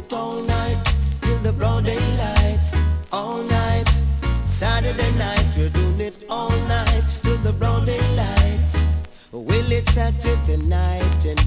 it all night till the broad daylight. All night, Saturday night, we're doing it all night till the broad daylight. Well, it's Saturday night and